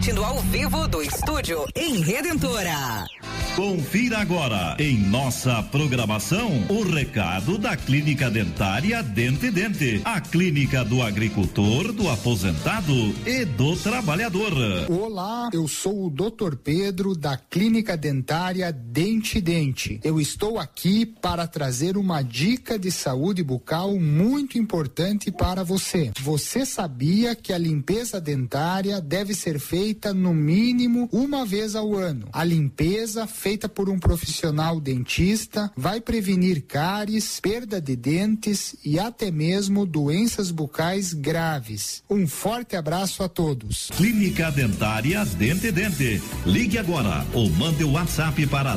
transmitindo ao vivo do estúdio em Redentora. Confira agora em nossa programação o recado da Clínica Dentária Dente Dente, a clínica do agricultor, do aposentado e do trabalhador. Olá, eu sou o Dr. Pedro da Clínica Dentária Dente Dente. Eu estou aqui para trazer uma dica de saúde bucal muito importante para você. Você sabia que a limpeza dentária deve ser feita no mínimo uma vez ao ano? A limpeza feita por um profissional dentista vai prevenir cáries, perda de dentes e até mesmo doenças bucais graves. Um forte abraço a todos. Clínica Dentária Dente Dente. Ligue agora ou mande o WhatsApp para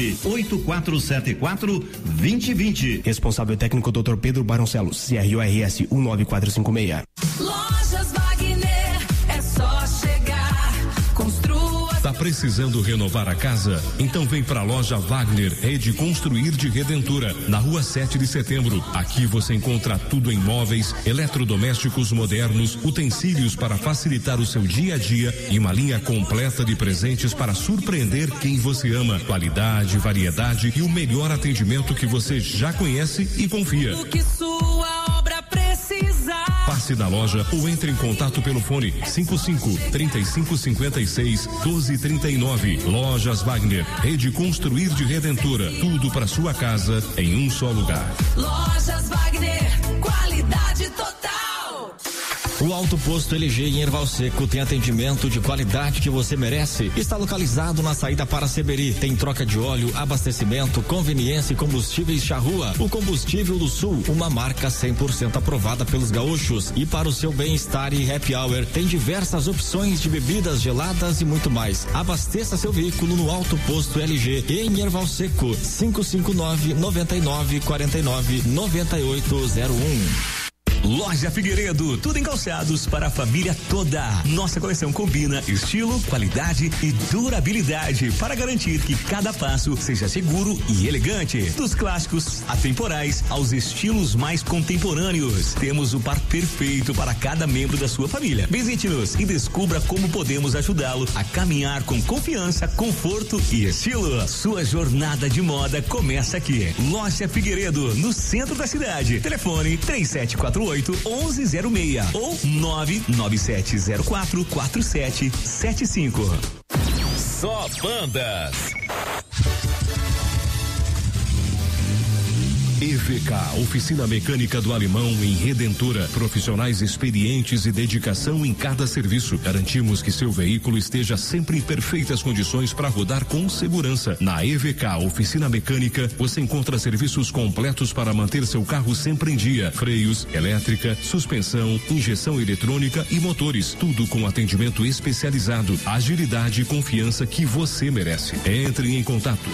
98474-2020. Responsável técnico Dr. Pedro Barcelos, CRORS 19456. Lojas Wagner, é só chegar, construa. Tá precisando renovar a casa? Então vem pra Loja Wagner, Rede Construir de Redentora, na Rua 7 de Setembro. Aqui você encontra tudo em móveis, eletrodomésticos modernos, utensílios para facilitar o seu dia a dia e uma linha completa de presentes para surpreender quem você ama. Qualidade, variedade e o melhor atendimento que você já conhece e confia. O que sua obra precisar. Passe na loja ou entre em contato pelo fone 55-3556-1239. Lojas Wagner, Rede Construir de Redentora. Tudo para sua casa em um só lugar. Lojas Wagner, qualidade total. O Alto Posto LG em Erval Seco tem atendimento de qualidade que você merece. Está localizado na saída para Seberi. Tem troca de óleo, abastecimento, conveniência e combustíveis Charrua. O combustível do Sul, uma marca 100% aprovada pelos gaúchos. E para o seu bem-estar e happy hour, tem diversas opções de bebidas geladas e muito mais. Abasteça seu veículo no Alto Posto LG em Erval Seco. 559-9949-9801. Loja Figueiredo, tudo em calçados para a família toda. Nossa coleção combina estilo, qualidade e durabilidade para garantir que cada passo seja seguro e elegante. Dos clássicos atemporais aos estilos mais contemporâneos, temos o par perfeito para cada membro da sua família. Visite-nos e descubra como podemos ajudá-lo a caminhar com confiança, conforto e estilo. Sua jornada de moda começa aqui. Loja Figueiredo, no centro da cidade. Telefone 3748-1106 ou 99704-4775. Só bandas. EVK, Oficina Mecânica do Alemão em Redentora. Profissionais experientes e dedicação em cada serviço. Garantimos que seu veículo esteja sempre em perfeitas condições para rodar com segurança. Na EVK, Oficina Mecânica, você encontra serviços completos para manter seu carro sempre em dia. Freios, elétrica, suspensão, injeção eletrônica e motores. Tudo com atendimento especializado, agilidade e confiança que você merece. Entre em contato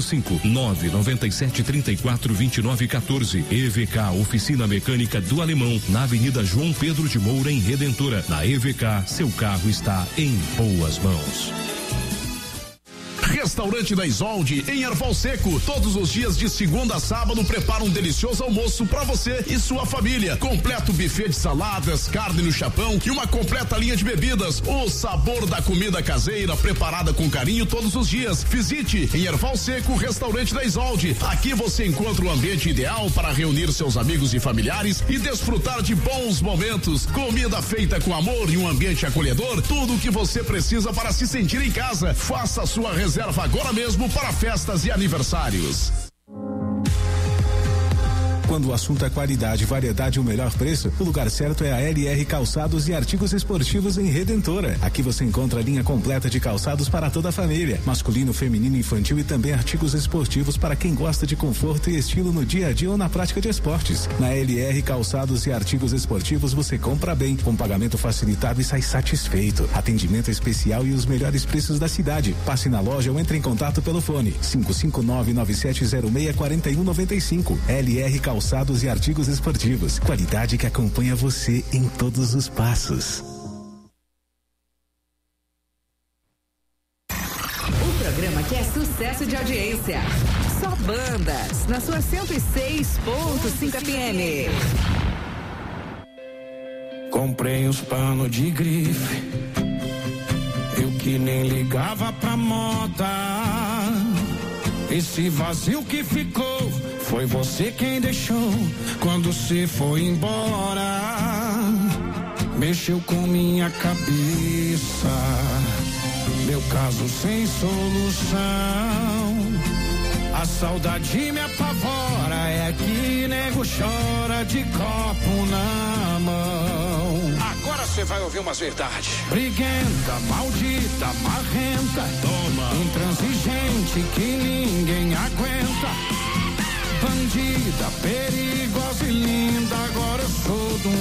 559-9734-2914. EVK, Oficina Mecânica do Alemão, na Avenida João Pedro de Moura, em Redentora. Na EVK, seu carro está em boas mãos. Restaurante da Isolde em Erval Seco. Todos os dias de segunda a sábado prepara um delicioso almoço para você e sua família. Completo buffet de saladas, carne no chapão e uma completa linha de bebidas. O sabor da comida caseira preparada com carinho todos os dias. Visite em Erval Seco o Restaurante da Isolde. Aqui você encontra o ambiente ideal para reunir seus amigos e familiares e desfrutar de bons momentos. Comida feita com amor e um ambiente acolhedor. Tudo o que você precisa para se sentir em casa. Faça a sua reserva agora mesmo para festas e aniversários. Quando o assunto é qualidade, variedade e o melhor preço, o lugar certo é a LR Calçados e Artigos Esportivos em Redentora. Aqui você encontra a linha completa de calçados para toda a família, masculino, feminino, infantil e também artigos esportivos para quem gosta de conforto e estilo no dia a dia ou na prática de esportes. Na LR Calçados e Artigos Esportivos você compra bem, com pagamento facilitado e sai satisfeito. Atendimento especial e os melhores preços da cidade. Passe na loja ou entre em contato pelo fone 559-9706-4195. LR Calçados e Artigos Esportivos. Qualidade que acompanha você em todos os passos. O programa que é sucesso de audiência. Só bandas, na sua 106.5 FM. Comprei uns panos de grife. Eu que nem ligava pra moda. Esse vazio que ficou, foi você quem deixou quando se foi embora. Mexeu com minha cabeça, meu caso sem solução. A saudade me apavora, é que nego chora de copo na mão. Agora você vai ouvir umas verdades. Briguenta, maldita, marrenta, toma. Intransigente que ninguém aguenta. Bandida, perigosa e linda, agora eu sou do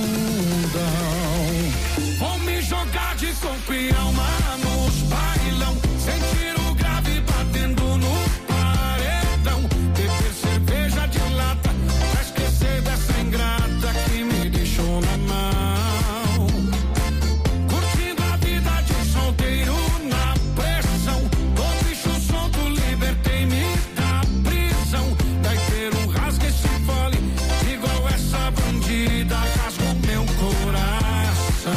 mundão. Vou me jogar de corpo e alma nos bailão, sem tiro grave batendo no paredão. Beber cerveja de lata, pra esquecer dessa ingrata que me deixou na mão. Curtindo a vida de solteiro na pressão, do bicho solto libertei-me da prisão. Daí ter um rasga esse fole, igual essa bandida, rasgou meu coração.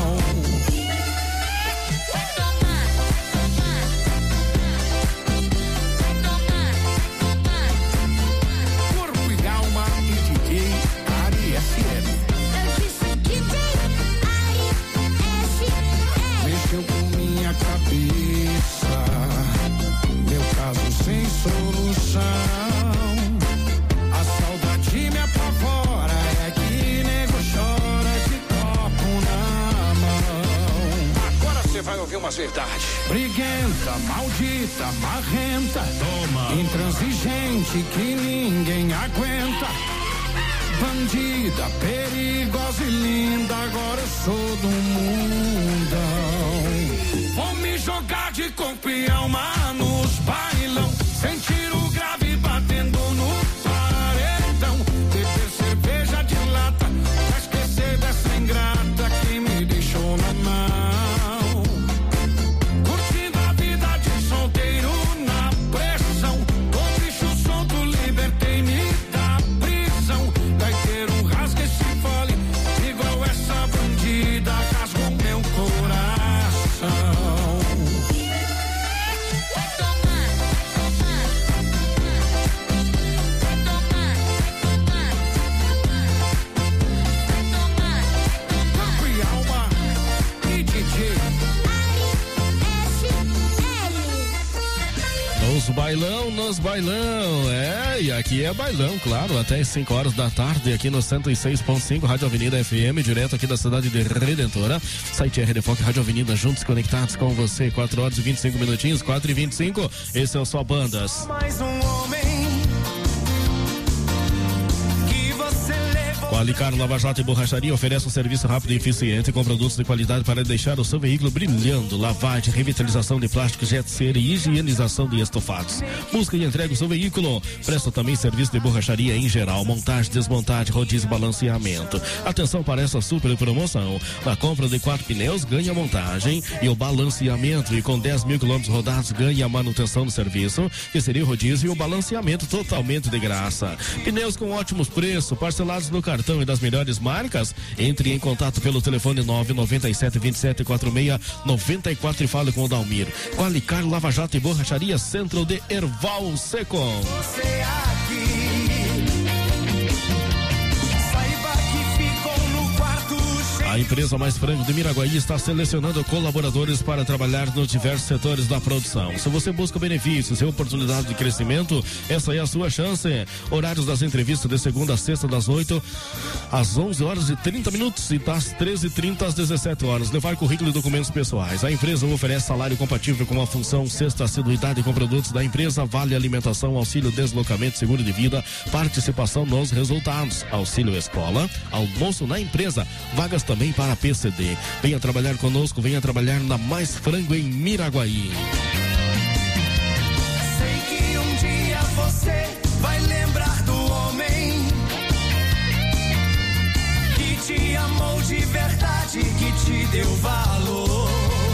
Corpo e alma e DJ Ari FM. Eu disse DJ Ari FM. Mexeu com minha cabeça, meu caso sem solução. A saudade me apavora, é que nego chora de copo na mão. Agora você vai ouvir umas verdades. Briguenta, maldita, marrenta, toma. Intransigente que ninguém aguenta. Bandida, perigosa e linda, agora eu sou do mundão. Vou me jogar de corpo e alma nos bailão, sem tiro grave batendo no paredão. Beber cerveja de lata, pra esquecer dessa ingrata que me deixou na mão. Curtindo a vida de solteiro na pressão, do bicho solto libertei-me da prisão. Daí ter um rasga esse fole, igual essa bandida, rasgou meu coração. Corpo e alma e DJ. Nos bailão, e aqui é bailão, claro, até as 5 horas da tarde, aqui no 106.5, Rádio Avenida FM, direto aqui da cidade de Redentora, site RD Foc, Rádio Avenida, juntos conectados com você, 4 horas e 25 minutinhos, 4h25, esse é o Só Bandas. Mais um homem que você levou. Qualicar Lava Jato e Borracharia oferece um serviço rápido e eficiente com produtos de qualidade para deixar o seu veículo brilhando. Lavagem, revitalização de plásticos, jet cera e higienização de estofados. Busca e entrega o seu veículo. Presta também serviço de borracharia em geral, montagem, desmontagem, rodízio e balanceamento. Atenção para essa super promoção. Na compra de 4 pneus, ganha a montagem e o balanceamento. E com 10 mil quilômetros rodados, ganha a manutenção do serviço, que seria o rodízio e o balanceamento totalmente de graça. Pneus com ótimos preços, parcelados no cartão e das melhores marcas. Entre em contato pelo telefone 997 27 46 94 e fale com o Dalmir. Qualicar Lava Jato e Borracharia, Centro de Erval Seco. Você aqui, saiba que ficou no quarto cheio. A empresa Mais Frango de Miraguaí está selecionando colaboradores para trabalhar nos diversos setores da produção. Se você busca benefícios e oportunidade de crescimento, essa é a sua chance. Horários das entrevistas de segunda a sexta, das 8 às 11 horas e 30 minutos e das 13h30 às 17 horas. Levar currículo e documentos pessoais. A empresa oferece salário compatível com a função, sexta assiduidade com produtos da empresa, vale alimentação, auxílio deslocamento, seguro de vida, participação nos resultados, auxílio escola, almoço na empresa, vagas também para PCD. Venha trabalhar conosco, venha trabalhar na Mais Frango em Miraguaí. Sei que um dia você vai lembrar do homem que te amou de verdade, que te deu valor.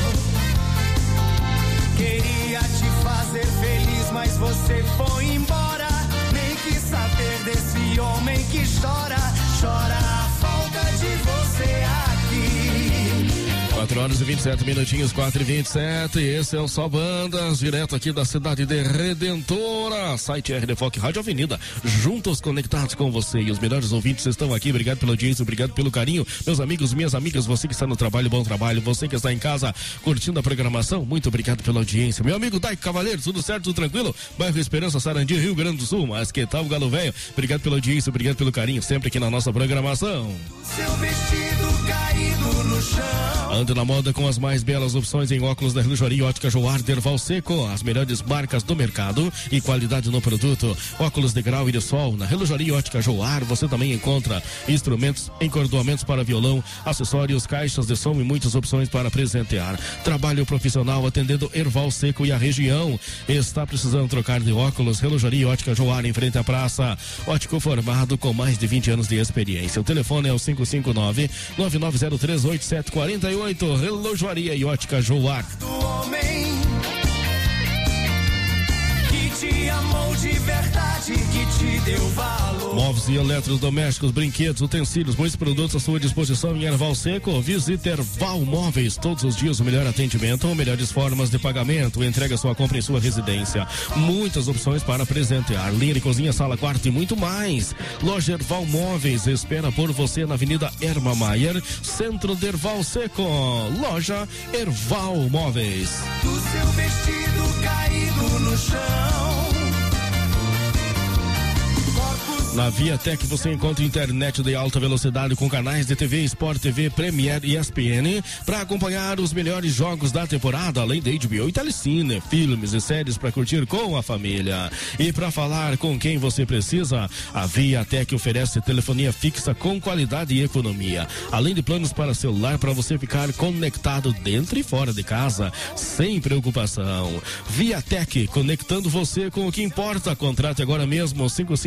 Queria te fazer feliz, mas você foi embora. Nem quis saber desse homem que chora, chora a falta de você aqui. 4 horas e 27 minutinhos, 4h27. Esse é o Só Bandas, direto aqui da cidade de Redentora. Site RD Foc Rádio Avenida. Juntos conectados com você. E os melhores ouvintes estão aqui. Obrigado pela audiência, obrigado pelo carinho. Meus amigos, minhas amigas, você que está no trabalho, bom trabalho. Você que está em casa curtindo a programação, muito obrigado pela audiência. Meu amigo Daico Cavaleiro, tudo certo, tudo tranquilo? Bairro Esperança, Sarandi, Rio Grande do Sul. Mas que tal, Galo Velho? Obrigado pela audiência, obrigado pelo carinho. Sempre aqui na nossa programação. Seu vestido caído no chão. Ande na moda com as mais belas opções em óculos da Relojaria Ótica Joar Derval Seco. As melhores marcas do mercado e qualidade no produto. Óculos de grau e de sol. Na Relojaria Ótica Joar você também encontra instrumentos, encordoamentos para violão, acessórios, caixas de som e muitas opções para presentear. Trabalho profissional atendendo Erval Seco e a região. Está precisando trocar de óculos? Relojaria Ótica Joar em frente à praça. Ótico formado com mais de 20 anos de experiência. O telefone é o 559-9903-8748. Relojaria e Ótica Joar. Do homem que te amou de verdade, que te deu valor. Móveis e eletrodomésticos, brinquedos, utensílios, muitos produtos à sua disposição em Erval Seco. Visite Erval Móveis. Todos os dias o melhor atendimento, melhores formas de pagamento. Entrega sua compra em sua residência. Muitas opções para presentear. Linha de cozinha, sala, quarto e muito mais. Loja Erval Móveis espera por você na Avenida Erma Maier, centro de Erval Seco. Loja Erval Móveis. Do seu vestido caído no chão. Na Viatec você encontra internet de alta velocidade com canais de TV, Sport TV, Premiere e ESPN para acompanhar os melhores jogos da temporada, além de HBO e Telecine, filmes e séries para curtir com a família. E para falar com quem você precisa, a Viatec oferece telefonia fixa com qualidade e economia, além de planos para celular para você ficar conectado dentro e fora de casa, sem preocupação. Viatec, conectando você com o que importa. Contrate agora mesmo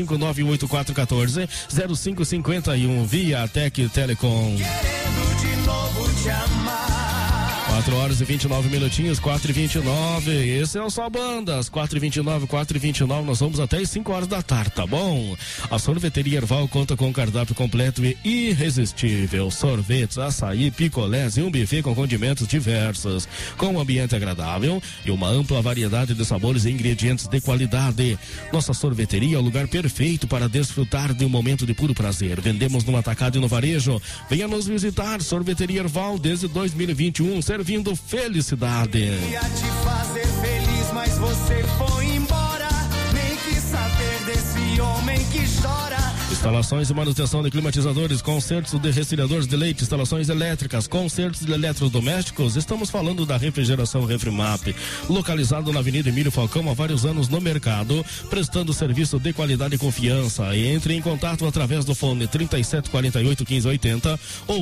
559-8414-0551. Viatec Telecom. Querendo de novo te amar. 4 horas e 29 minutinhos, 4h29. Esse é o Só Bandas, 4h29, 4h29. Nós vamos até as 5 horas da tarde, tá bom? A Sorveteria Erval conta com um cardápio completo e irresistível. Sorvetes, açaí, picolés e um buffet com condimentos diversos, com um ambiente agradável e uma ampla variedade de sabores e ingredientes de qualidade. Nossa sorveteria é o lugar perfeito para desfrutar de um momento de puro prazer. Vendemos no atacado e no varejo. Venha nos visitar. Sorveteria Erval desde 2021, servindo felicidade. Ia te fazer feliz, mas você foi embora. Nem quis saber desse homem que chora. Instalações e manutenção de climatizadores, consertos de resfriadores de leite, instalações elétricas, consertos de eletrodomésticos. Estamos falando da refrigeração Refrimap, localizado na Avenida Emílio Falcão há vários anos no mercado, prestando serviço de qualidade e confiança. E entre em contato através do fone 3748-1580 ou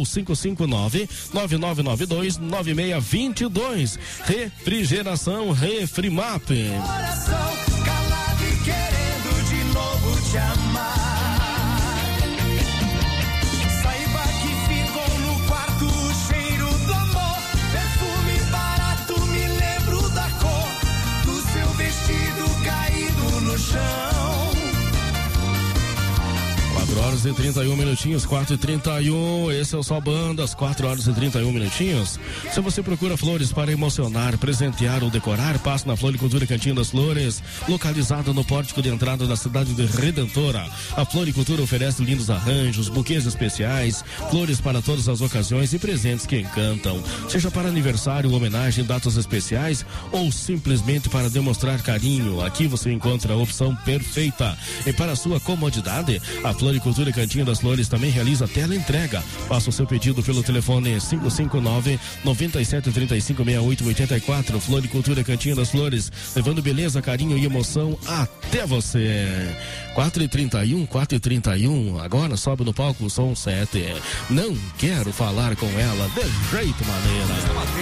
559-9992-9622. Refrigeração Refrimap. Coração calado e querendo de novo te amar. Chão. 4 horas e 31 minutinhos, 4h31. Esse é o Só Bandas, 4 horas e 31 minutinhos. Se você procura flores para emocionar, presentear ou decorar, passe na Floricultura Cantinho das Flores, localizada no pórtico de entrada da cidade de Redentora. A Floricultura oferece lindos arranjos, buquês especiais, flores para todas as ocasiões e presentes que encantam. Seja para aniversário, homenagem, datas especiais ou simplesmente para demonstrar carinho, aqui você encontra a opção perfeita. E para a sua comodidade, a Floricultura Cantinho das Flores também realiza tela entrega. Faça o seu pedido pelo telefone 559-9735-6884. Floricultura Cantinho das Flores, levando beleza, carinho e emoção até você. 4h31, 4h31. Agora sobe no palco o som 7. Não quero falar com ela de jeito maneira.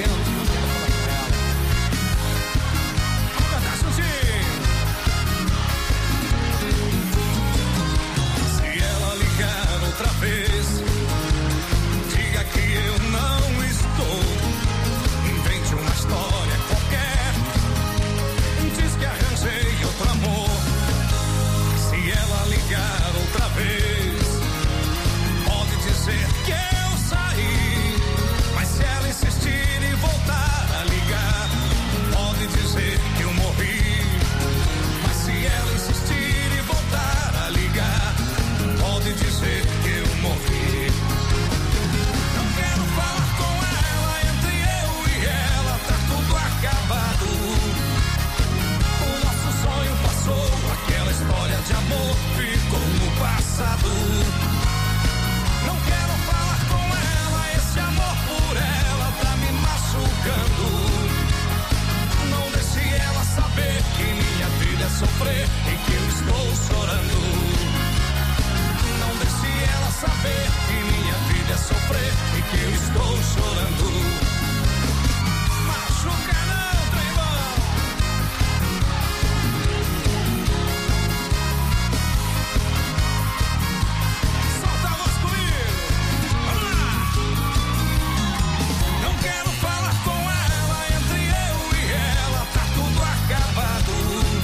Diga que eu não estou. Invente uma história qualquer. Diz que arranjei outro amor. Se ela ligar outra vez, pode dizer que eu saí. Mas se ela insistir e passado. Não quero falar com ela, esse amor por ela tá me machucando. Não deixe ela saber que minha vida é sofrer e que eu estou chorando. Não deixe ela saber que minha vida é sofrer e que eu estou chorando. Machuca não, trembão. Solta a voz comigo. Vamos lá. Não quero falar com ela, entre eu e ela tá tudo acabado.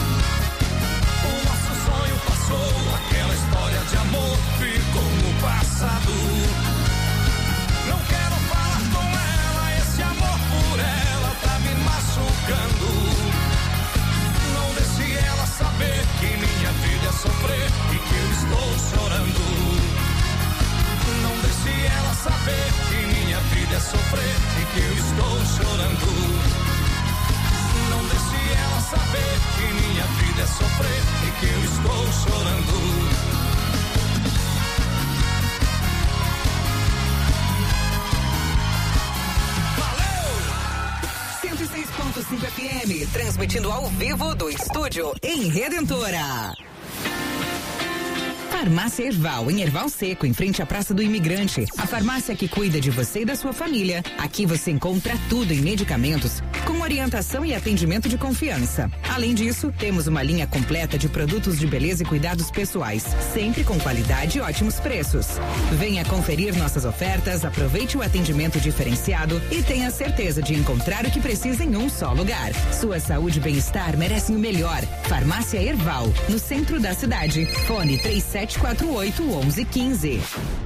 O nosso sonho passou, aquela história de amor ficou no passado. Não quero falar com ela, esse amor por ela tá me machucando. Não deixe ela saber que minha vida é sofrer e que eu estou chorando. Não deixe ela saber que minha vida é sofrer e que eu estou chorando. Não deixe ela saber que minha vida é sofrer e que eu estou chorando. 106.5 FM, transmitindo ao vivo do estúdio em Redentora. Farmácia Erval, em Erval Seco, em frente à Praça do Imigrante. A farmácia que cuida de você e da sua família. Aqui você encontra tudo em medicamentos, com orientação e atendimento de confiança. Além disso, temos uma linha completa de produtos de beleza e cuidados pessoais, sempre com qualidade e ótimos preços. Venha conferir nossas ofertas, aproveite o atendimento diferenciado e tenha certeza de encontrar o que precisa em um só lugar. Sua saúde e bem-estar merecem o melhor. Farmácia Erval, no centro da cidade. Fone 3748-1115.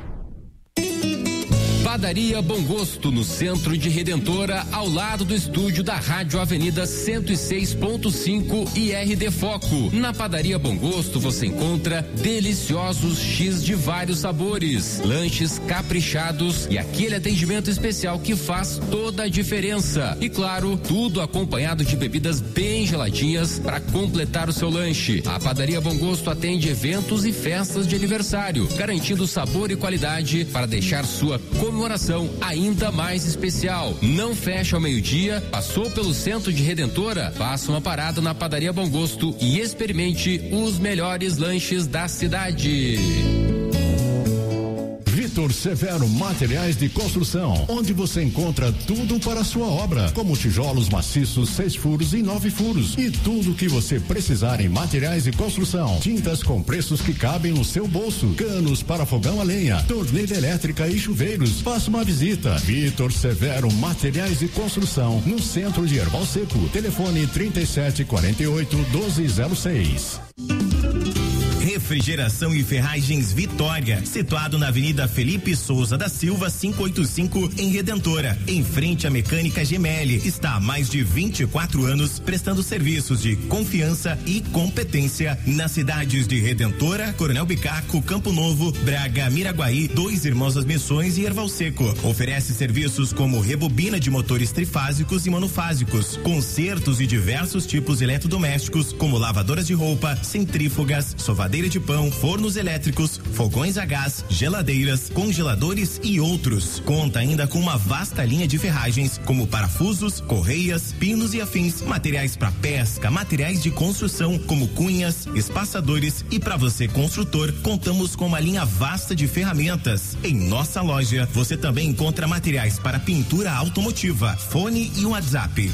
Padaria Bom Gosto, no centro de Redentora, ao lado do estúdio da Rádio Avenida 106.5 e RD Foco. Na Padaria Bom Gosto você encontra deliciosos X de vários sabores, lanches caprichados e aquele atendimento especial que faz toda a diferença. E claro, tudo acompanhado de bebidas bem geladinhas para completar o seu lanche. A Padaria Bom Gosto atende eventos e festas de aniversário, garantindo sabor e qualidade para deixar sua comemoração ainda mais especial. Não fecha ao meio-dia, passou pelo centro de Redentora? Faça uma parada na Padaria Bom Gosto e experimente os melhores lanches da cidade. Vitor Severo Materiais de Construção, onde você encontra tudo para a sua obra, como tijolos maciços 6 furos e 9 furos e tudo que você precisar em materiais de construção. Tintas com preços que cabem no seu bolso, canos para fogão a lenha, torneira elétrica e chuveiros. Faça uma visita. Vitor Severo Materiais de Construção, no centro de Erval Seco. Telefone 3748-1206. Refrigeração e Ferragens Vitória, situado na Avenida Felipe Souza da Silva, 585, em Redentora, em frente à Mecânica Gemelli. Está há mais de 24 anos prestando serviços de confiança e competência nas cidades de Redentora, Coronel Bicaco, Campo Novo, Braga, Miraguaí, Dois Irmãos das Missões e Erval Seco. Oferece serviços como rebobina de motores trifásicos e monofásicos, consertos e diversos tipos de eletrodomésticos, como lavadoras de roupa, centrífugas, sovadeira de pão, fornos elétricos, fogões a gás, geladeiras, congeladores e outros. Conta ainda com uma vasta linha de ferragens, como parafusos, correias, pinos e afins, materiais para pesca, materiais de construção, como cunhas, espaçadores, e para você construtor, contamos com uma linha vasta de ferramentas. Em nossa loja, você também encontra materiais para pintura automotiva. Fone e WhatsApp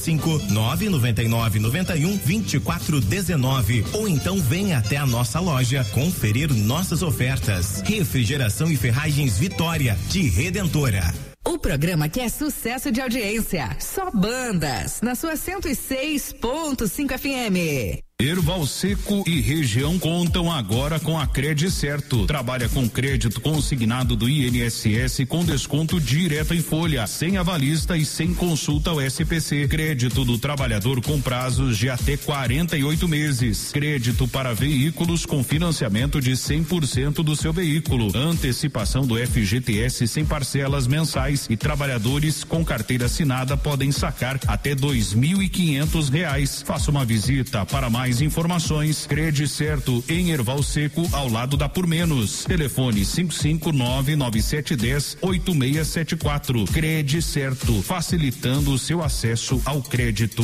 55999912419, ou então venha até a nossa loja conferir nossas ofertas. Refrigeração e Ferragens Vitória, de Redentora. O programa que é sucesso de audiência. Só bandas, na sua 106.5 FM. Erval Seco e região contam agora com a Credicerto. Trabalha com crédito consignado do INSS com desconto direto em folha, sem avalista e sem consulta ao SPC. Crédito do trabalhador com prazos de até 48 meses. Crédito para veículos com financiamento de 100% do seu veículo. Antecipação do FGTS sem parcelas mensais, e trabalhadores com carteira assinada podem sacar até R$ 2.500. Faça uma visita. Para mais Mais informações, Crede Certo em Erval Seco, ao lado da Por Menos. Telefone 55997108674. Crede Certo, facilitando o seu acesso ao crédito.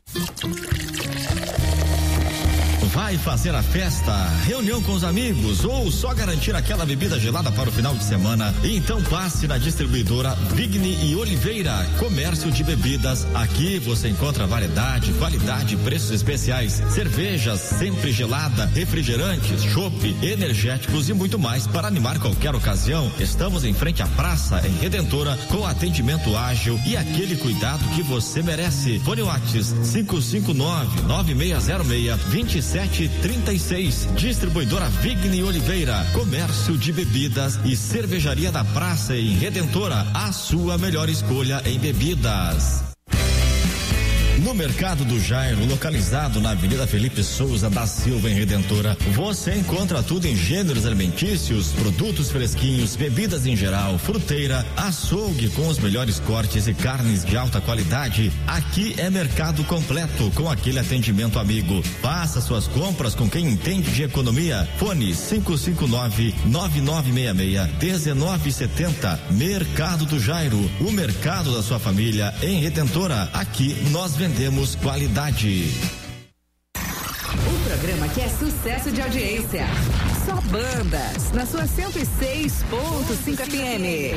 Vai fazer a festa, reunião com os amigos ou só garantir aquela bebida gelada para o final de semana? Então passe na distribuidora Vigni e Oliveira, comércio de bebidas. Aqui você encontra variedade, qualidade, preços especiais, cervejas sempre gelada, refrigerantes, chopp, energéticos e muito mais para animar qualquer ocasião. Estamos em frente à praça, em Redentora, com atendimento ágil e aquele cuidado que você merece. Fone WhatsApp 559-9606-2736. Distribuidora Vigni Oliveira, comércio de bebidas e cervejaria da praça em Redentora, a sua melhor escolha em bebidas. No Mercado do Jairo, localizado na Avenida Felipe Souza da Silva, em Redentora, você encontra tudo em gêneros alimentícios, produtos fresquinhos, bebidas em geral, fruteira, açougue com os melhores cortes e carnes de alta qualidade. Aqui é mercado completo, com aquele atendimento amigo. Faça suas compras com quem entende de economia. Fone 559-9966-1970. Mercado do Jairo, o mercado da sua família em Redentora. Aqui nós vendemos qualidade. O programa que é sucesso de audiência. Só bandas, na sua 106.5 FM.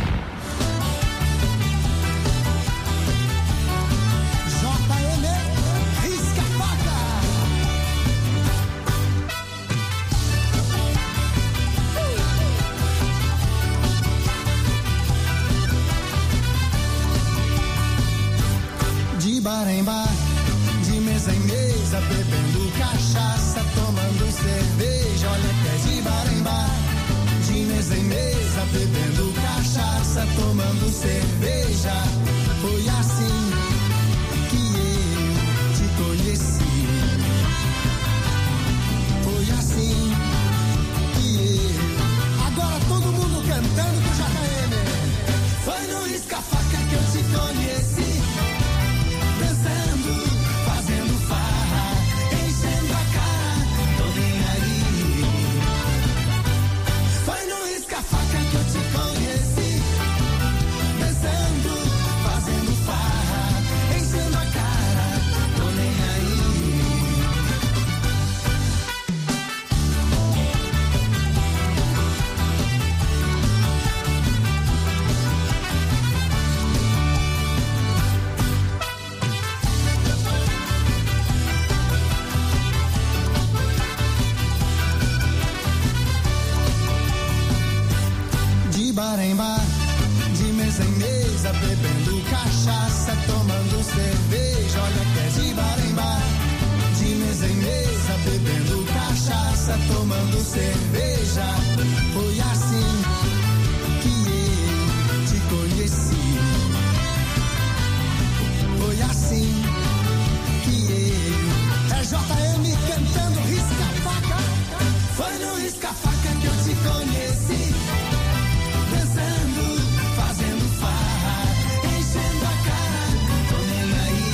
De bar em bar, de mesa em mesa, bebendo cachaça, tomando cerveja. Olha que é de bar em bar, de mesa em mesa, bebendo cachaça, tomando cerveja. Foi assim que eu te conheci. Foi assim que eu. Agora todo mundo cantando do JM. Foi no risca-faca que eu te conheci. Dançando, fazendo farra, enchendo a cara, tô nem aí. Foi no risca-faca que eu te conheci. Dançando, fazendo farra, enchendo a cara, tô nem aí. De bar em bar, de mesa em mesa, bebendo cachaça, tomando cerveja. Olha que é de bar em bar, de mesa em mesa, bebendo cachaça, tomando cerveja. Foi assim que eu te conheci. Foi assim que eu. É JM cantando risca-faca. Foi no risca-faca que eu te conheci. Dançando, fazendo farra, enchendo a cara, tô nem aí.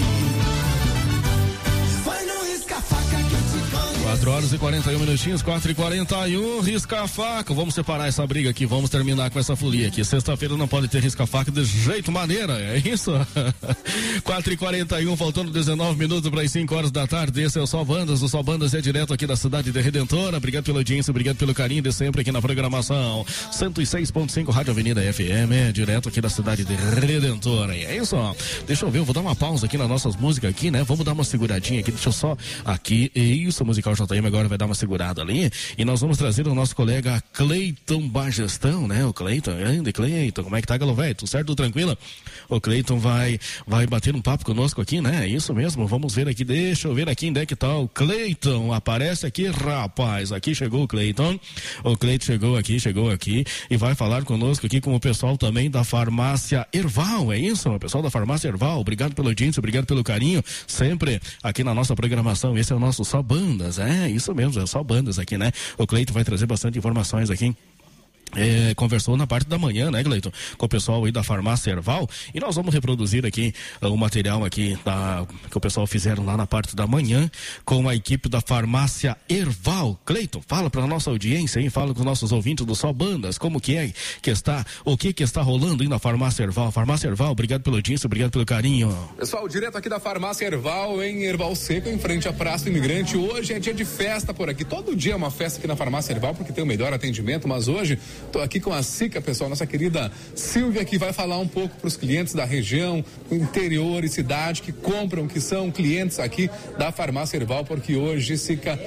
Foi no risca-faca que eu te conheci. 4h41, 4h41, risca-faca. Vamos separar essa briga aqui, vamos terminar com essa folia aqui. Sexta-feira não pode ter risca-faca de jeito maneira, é isso? 4h41, faltando 19 minutos para as 5 horas da tarde. Esse é o Só Bandas. O Só Bandas é direto aqui da cidade de Redentora. Obrigado pela audiência, obrigado pelo carinho de sempre aqui na programação 106.5 Rádio Avenida FM, direto aqui da cidade de Redentora. E é isso, ó. Deixa eu ver, eu vou dar uma pausa aqui nas nossas músicas aqui, né? Vamos dar uma seguradinha aqui, deixa eu só aqui, isso, o musical JM agora vai dar uma segurada ali, e nós vamos trazer o nosso colega Cleiton Bagestão, né? O Cleiton, grande Cleiton, como é que tá, galo velho? Tudo certo, tudo tranquilo? O Cleiton vai bater um papo conosco aqui, né? É isso mesmo, vamos ver aqui, deixa eu ver aqui onde é que tá o Cleiton, aparece aqui, rapaz, aqui chegou o Cleiton chegou aqui e vai falar conosco aqui com o pessoal também da Farmácia Erval, é isso? O pessoal da Farmácia Erval, obrigado pela audiência, obrigado pelo carinho, sempre aqui na nossa programação. Esse é o nosso Só Bandas, é isso mesmo, é Só Bandas aqui, né? O Cleiton vai trazer bastante informações aqui conversou na parte da manhã, né, Cleiton, com o pessoal aí da Farmácia Erval, e nós vamos reproduzir aqui o material aqui que o pessoal fizeram lá na parte da manhã com a equipe da Farmácia Erval. Cleiton, fala para nossa audiência aí, fala com os nossos ouvintes do Só Bandas, como que é que está, o que está rolando aí na Farmácia Erval. Farmácia Erval, obrigado pelo audiência, obrigado pelo carinho. Pessoal, direto aqui da Farmácia Erval, em Erval Seco, em frente à Praça do Imigrante. Hoje é dia de festa por aqui, todo dia é uma festa aqui na Farmácia Erval, porque tem o melhor atendimento, mas hoje tô aqui com a Sica, pessoal, nossa querida Silvia, que vai falar um pouco para os clientes da região, interior e cidade que compram, que são clientes aqui da Farmácia Erval, porque hoje, Sica,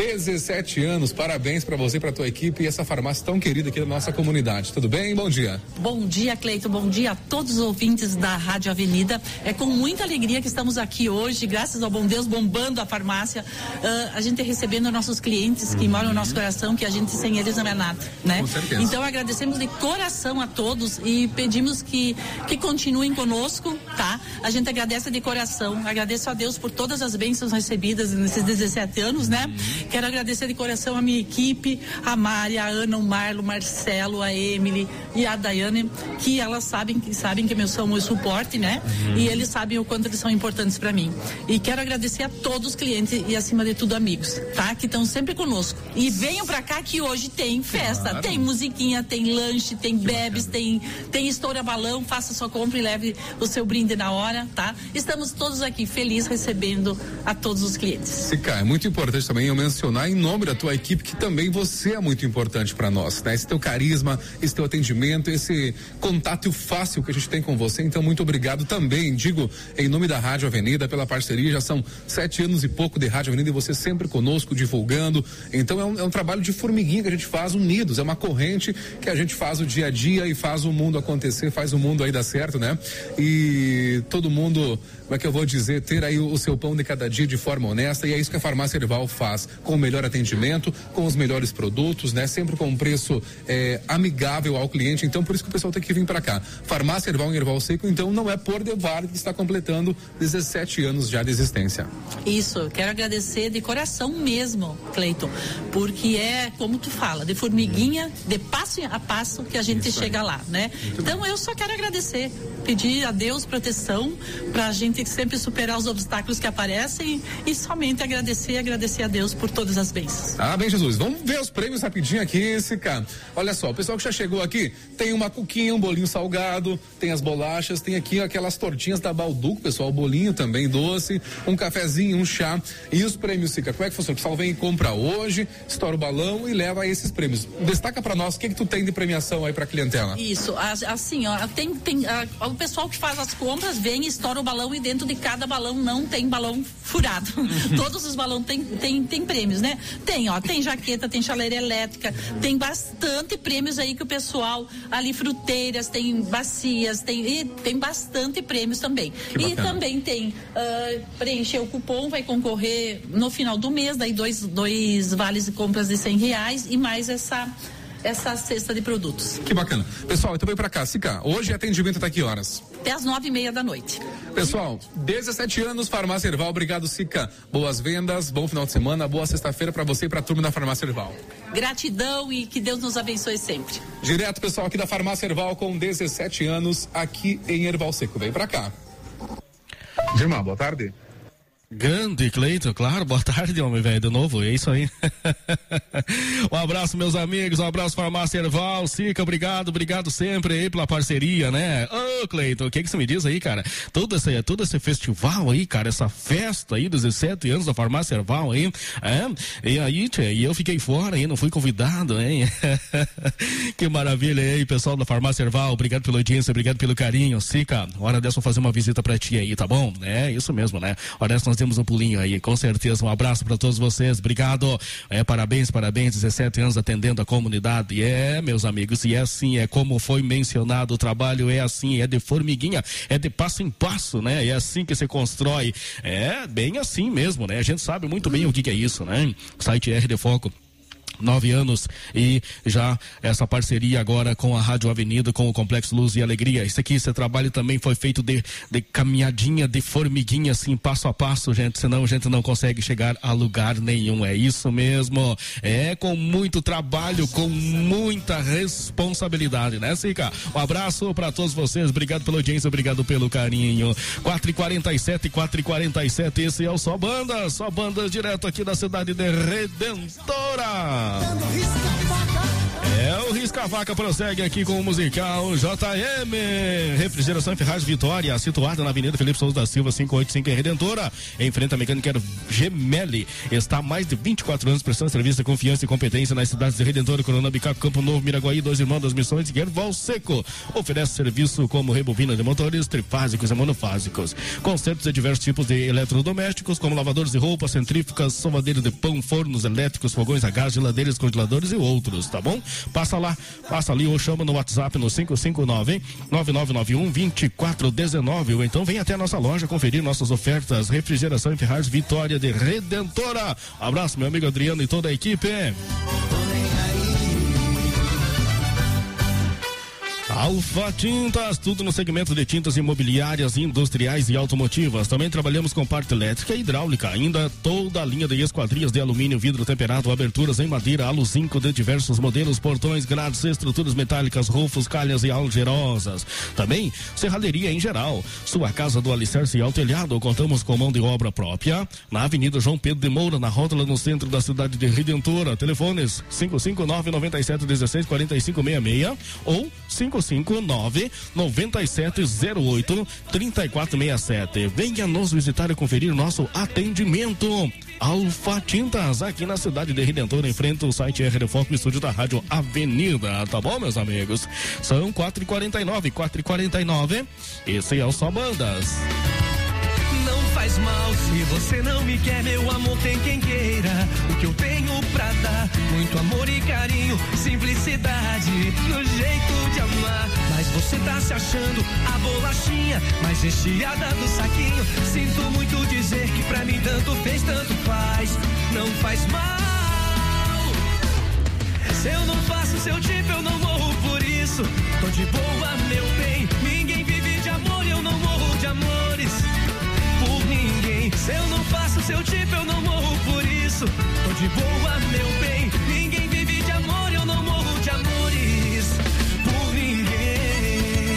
17 anos, parabéns para você e para tua equipe e essa farmácia tão querida aqui da nossa comunidade. Tudo bem? Bom dia. Bom dia, Cleiton, bom dia a todos os ouvintes da Rádio Avenida. É com muita alegria que estamos aqui hoje, graças ao bom Deus, bombando a farmácia, a gente recebendo nossos clientes que moram no nosso coração, que a gente sem eles não é nada, né? Com certeza. Então agradecemos de coração a todos e pedimos que continuem conosco, tá? A gente agradece de coração, agradeço a Deus por todas as bênçãos recebidas nesses 17 anos, né? Quero agradecer de coração a minha equipe, a Mari, a Ana, o Marlo, o Marcelo, a Emily e a Daiane, que elas sabem que eu sou o meu suporte, né? E eles sabem o quanto eles são importantes para mim. E quero agradecer a todos os clientes e acima de tudo amigos, tá? Que estão sempre conosco. E venham pra cá que hoje tem festa, claro. Tem musiquinha, tem lanche, tem bebes, tem estoura balão, faça sua compra e leve o seu brinde na hora, tá? Estamos todos aqui felizes recebendo a todos os clientes. Sica, é muito importante também eu mencionar em nome da tua equipe que também você é muito importante para nós, né? Esse teu carisma, esse teu atendimento, esse contato fácil que a gente tem com você, então muito obrigado também, digo, em nome da Rádio Avenida, pela parceria, já são 7 anos e pouco de Rádio Avenida e você sempre conosco, divulgando, então é um trabalho de formiguinha que a gente faz unidos, é uma corrente que a gente faz o dia a dia e faz o mundo acontecer, faz o mundo aí dar certo, né? E todo mundo, como é que eu vou dizer, ter aí o seu pão de cada dia de forma honesta, e é isso que a Farmácia Erval faz, com o melhor atendimento, com os melhores produtos, né? Sempre com um preço amigável ao cliente, então por isso que o pessoal tem que vir para cá. Farmácia Erval em Erval Seco, então não é por Devar que está completando 17 anos já de existência. Isso, quero agradecer de coração mesmo, Cleiton, porque é, como tu fala, de formiguinha, de passo a passo que a gente chega lá, né? Então eu só quero agradecer, pedir a Deus proteção pra gente sempre superar os obstáculos que aparecem e somente agradecer a Deus por todas as bênçãos. Ah, bem, Jesus, vamos ver os prêmios rapidinho aqui, Sica. Olha só, o pessoal que já chegou aqui, tem uma cuquinha, um bolinho salgado, tem as bolachas, tem aqui aquelas tortinhas da Balduco, pessoal, bolinho também doce, um cafezinho, um chá. E os prêmios, Sica, como é que funciona? O pessoal vem e compra hoje, estoura o balão e leva esses prêmios. Destaca pra nós, o que tu tem de premiação aí pra clientela? Isso, assim, ó, o pessoal que faz as compras vem e estoura o balão e dentro de cada balão não tem balão furado. Todos os balões tem prêmios, né? Tem jaqueta, tem chaleira elétrica, tem bastante prêmios aí que o pessoal ali, fruteiras, tem bacias, tem bastante prêmios também. E também tem, preencher o cupom, vai concorrer no final do mês, daí dois vales de compras de R$100 e mais essa cesta de produtos. Que bacana. Pessoal, então vem pra cá, Sica, hoje atendimento tá que horas? Até às 9:30 da noite. Pessoal, 17 anos, Farmácia Erval, obrigado, Sica. Boas vendas, bom final de semana, boa sexta-feira pra você e pra turma da Farmácia Erval. Gratidão e que Deus nos abençoe sempre. Direto, pessoal, aqui da Farmácia Erval com 17 anos, aqui em Erval Seco. Vem pra cá. Irmã, boa tarde. Grande Cleiton, claro, boa tarde, homem velho, de novo, é isso aí. Um abraço, meus amigos, um abraço, Farmácia Erval, Sica, obrigado sempre aí pela parceria, né? Ô, Cleiton, o que você me diz aí, cara? Todo esse festival aí, cara, essa festa aí, 17 anos da Farmácia Erval aí, e aí, e eu fiquei fora aí, não fui convidado, hein? Que maravilha aí, pessoal da Farmácia Erval, obrigado pela audiência, obrigado pelo carinho, Sica, hora dessa eu vou fazer uma visita pra ti aí, tá bom? É, isso mesmo, né? Hora dessa nós temos um pulinho aí, com certeza, um abraço para todos vocês, obrigado, parabéns, 17 anos atendendo a comunidade, meus amigos, e é assim, é como foi mencionado, o trabalho é assim, é de formiguinha, é de passo em passo, né, é assim que se constrói, bem assim mesmo, né, a gente sabe muito bem o que é isso, né, site RD Foco 9 anos, e já essa parceria agora com a Rádio Avenida, com o Complexo Luz e Alegria. Esse trabalho também foi feito de caminhadinha, de formiguinha, assim, passo a passo, gente, senão a gente não consegue chegar a lugar nenhum. É isso mesmo, é com muito trabalho, com muita responsabilidade, né, Sica? Um abraço para todos vocês, obrigado pela audiência, obrigado pelo carinho. 4h47, esse é o Só Bandas direto aqui da cidade de Redentora. O Risca-Vaca prossegue aqui com o musical JM. Refrigeração Ferraz Vitória, situada na Avenida Felipe Souza da Silva, 585 em Redentora, em frente à mecânica Gemelli. Está há mais de 24 anos prestando serviço de confiança e competência nas cidades de Redentora, Corona, Bicaco, Campo Novo, Miraguaí, Dois Irmãos das Missões e Erval Seco. Oferece serviço como rebobina de motores, trifásicos e monofásicos. Consertos de diversos tipos de eletrodomésticos, como lavadores de roupa, centrífugas, sovadeiros de pão, fornos elétricos, fogões a gás, geladeiras, congeladores e outros, tá bom? Passa ali ou chama no WhatsApp no 559-9991-2419, ou então vem até a nossa loja conferir nossas ofertas. Refrigeração Ferraz Vitória de Redentora. Abraço, meu amigo Adriano e toda a equipe. Alfa Tintas, tudo no segmento de tintas imobiliárias, industriais e automotivas. Também trabalhamos com parte elétrica e hidráulica, ainda toda a linha de esquadrias de alumínio, vidro temperado, aberturas em madeira, alu 5 de diversos modelos, portões, grades, estruturas metálicas, rufos, calhas e algerosas. Também serralheria em geral. Sua casa do alicerce ao telhado, contamos com mão de obra própria. Na Avenida João Pedro de Moura, na Rótula, no centro da cidade de Redentora. Telefones 559-9716-4566 ou 559-9708-3467. Venha nos visitar e conferir nosso atendimento. Alfa Tintas, aqui na cidade de Redentora, em frente ao site RD Foco, estúdio da Rádio Avenida. Tá bom, meus amigos? São 4h49. Esse é o Só Bandas. Não faz mal se você não me quer, meu amor, tem quem queira. O que eu tenho pra dar, muito amor e carinho, simplicidade no jeito de amar. Mas você tá se achando a bolachinha mais recheada do saquinho. Sinto muito dizer que pra mim tanto fez, tanto faz. Não faz mal. Se eu não faço seu tipo, eu não morro por isso. Tô de boa, meu bem. Ninguém vive de amor e eu não morro de amores. Se eu não faço seu tipo, eu não morro por isso. Tô de boa, meu bem. Ninguém vive de amor, eu não morro de amores por ninguém.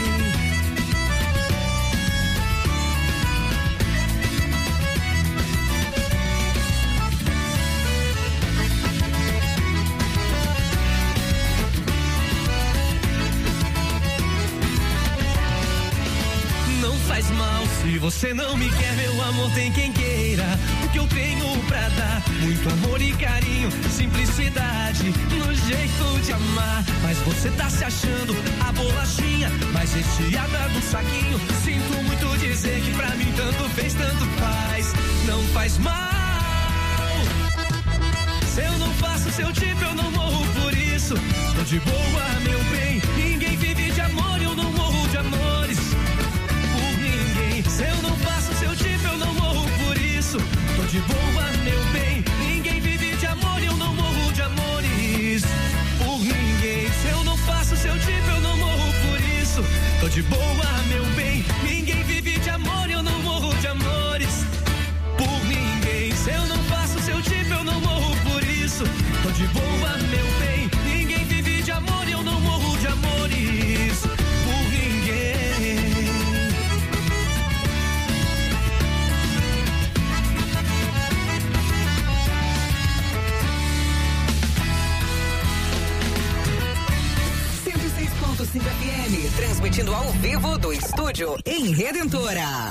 Não faz mal se você não me quer, meu amor, tem quem queira. O que eu tenho pra dar, muito amor e carinho, simplicidade no jeito de amar. Mas você tá se achando a bolachinha mais recheada do saquinho. Sinto muito dizer que pra mim tanto fez, tanto faz. Não faz mal. Se eu não faço seu tipo, eu não morro por isso. Tô de boa, meu bem. Ninguém vive de amor, eu não morro de amores. Se eu não faço seu tipo, eu não morro por isso. Tô de boa, meu bem. Ninguém vive de amor, eu não morro de amores por ninguém. Se eu não faço seu tipo, eu não morro por isso. Tô de boa, meu bem. Ninguém vive de amor, eu não morro de amores por ninguém. Se eu não faço seu tipo, eu não morro por isso. Tô de boa, meu bem. Ninguém vive de amor, eu não morro de amores por ninguém. FM, transmitindo ao vivo do estúdio em Redentora.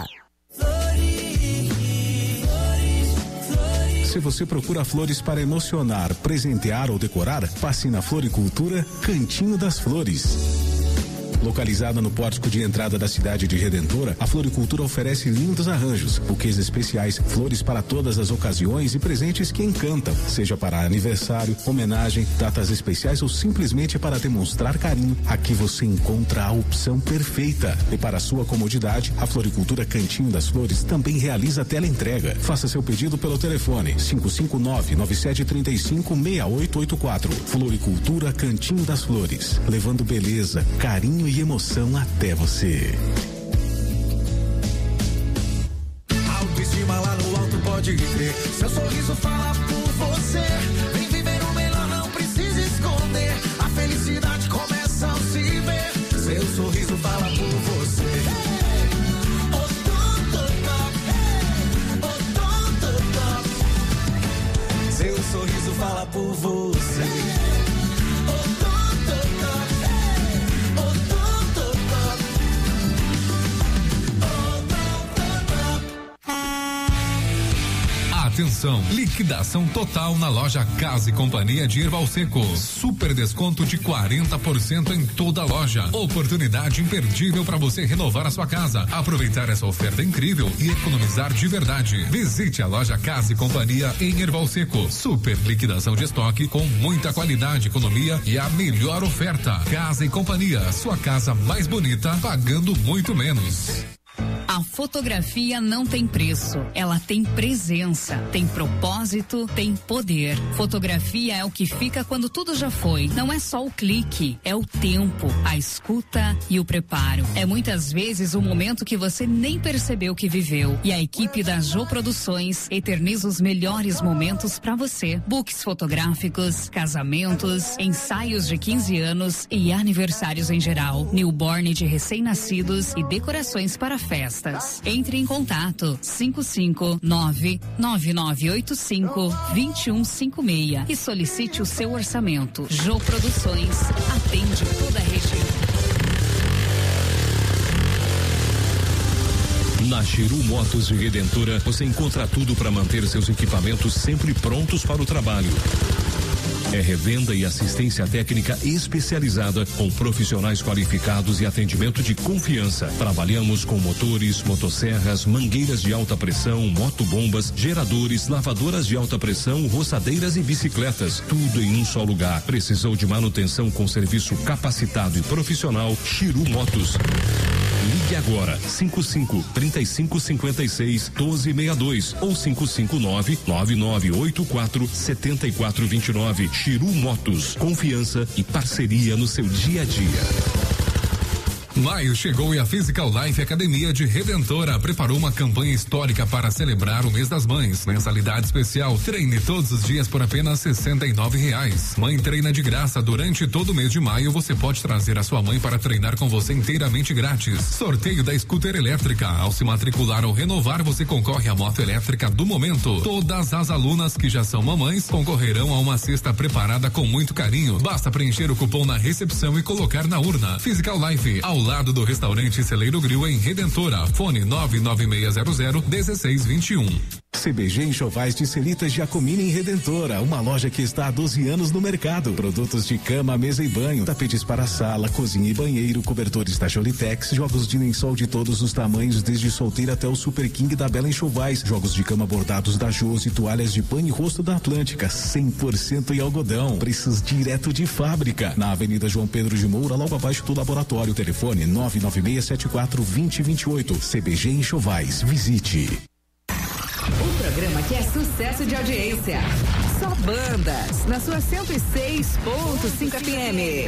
Se você procura flores para emocionar, presentear ou decorar, passe na Floricultura Cantinho das Flores. Localizada no pórtico de entrada da cidade de Redentora, a floricultura oferece lindos arranjos, buquês especiais, flores para todas as ocasiões e presentes que encantam, seja para aniversário, homenagem, datas especiais ou simplesmente para demonstrar carinho. Aqui você encontra a opção perfeita. E para sua comodidade, a Floricultura Cantinho das Flores também realiza teleentrega. Faça seu pedido pelo telefone 559-9735-6884. Floricultura Cantinho das Flores, levando beleza, carinho e emoção até você. Autoestima lá no alto, pode crer. Seu sorriso fala por você. Vem viver o melhor, não precisa esconder. A felicidade começa ao se ver. Seu sorriso fala por você. Seu sorriso fala por você. Atenção, liquidação total na loja Casa e Companhia de Erval Seco. Super desconto de 40% em toda a loja. Oportunidade imperdível para você renovar a sua casa, aproveitar essa oferta incrível e economizar de verdade. Visite a loja Casa e Companhia em Erval Seco. Super liquidação de estoque com muita qualidade, economia e a melhor oferta. Casa e Companhia, sua casa mais bonita, pagando muito menos. A fotografia não tem preço, ela tem presença, tem propósito, tem poder. Fotografia é o que fica quando tudo já foi. Não é só o clique, é o tempo, a escuta e o preparo. É muitas vezes o momento que você nem percebeu que viveu. E a equipe da Jô Produções eterniza os melhores momentos para você. Books fotográficos, casamentos, ensaios de 15 anos e aniversários em geral. Newborn de recém-nascidos e decorações para festas. Entre em contato 559-9985-2156 e solicite o seu orçamento. Jô Produções atende toda a região. Na Chiru Motos de Redentora, você encontra tudo para manter seus equipamentos sempre prontos para o trabalho. É revenda e assistência técnica especializada com profissionais qualificados e atendimento de confiança. Trabalhamos com motores, motosserras, mangueiras de alta pressão, motobombas, geradores, lavadoras de alta pressão, roçadeiras e bicicletas. Tudo em um só lugar. Precisou de manutenção com serviço capacitado e profissional? Chiru Motos. Ligue agora 55-3556-1262 ou 559-9984-7429. Chiru Motos, confiança e parceria no seu dia a dia. Maio chegou e a Physical Life Academia de Redentora preparou uma campanha histórica para celebrar o mês das mães. Mensalidade especial, treine todos os dias por apenas R$69. Mãe treina de graça durante todo o mês de maio. Você pode trazer a sua mãe para treinar com você inteiramente grátis. Sorteio da scooter elétrica. Ao se matricular ou renovar, você concorre à moto elétrica do momento. Todas as alunas que já são mamães concorrerão a uma cesta preparada com muito carinho. Basta preencher o cupom na recepção e colocar na urna. Physical Life, ao lado do restaurante Celeiro Grill em Redentora. Fone 99600-1621. CBG Enxovais de Celitas Giacomini em Redentora, uma loja que está há 12 anos no mercado. Produtos de cama, mesa e banho, tapetes para sala, cozinha e banheiro, cobertores da Jolitex, jogos de lençol de todos os tamanhos, desde solteira até o Super King da Bela Enxovais, jogos de cama bordados da Josi, toalhas de banho e rosto da Atlântica, 100% em algodão, preços direto de fábrica. Na Avenida João Pedro de Moura, logo abaixo do laboratório. Telefone 99674-2028. CBG Enxovais. Visite. O programa que é sucesso de audiência. Só bandas, na sua 106.5 FM.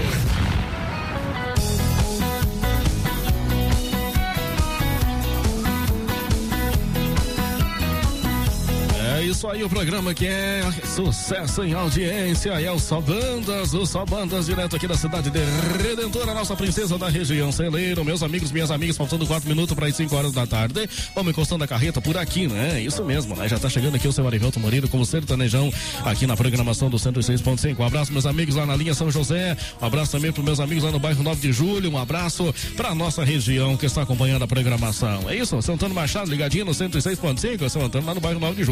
É isso aí, o programa que é sucesso em audiência, é o Só Bandas, direto aqui da cidade de Redentora, nossa princesa da região Celeiro. Meus amigos, minhas amigas, faltando 4 minutos para as 5 horas da tarde, vamos encostando a carreta por aqui, né? Isso mesmo, né? Já tá chegando aqui o seu Arivelto Moreira como sertanejão aqui na programação do 106.5. Um abraço, meus amigos lá na linha São José, um abraço também para meus amigos lá no bairro 9 de Julho, um abraço para nossa região que está acompanhando a programação. É isso, Santana Machado ligadinho no 106.5, São Antônio lá no bairro 9 de Julho, né?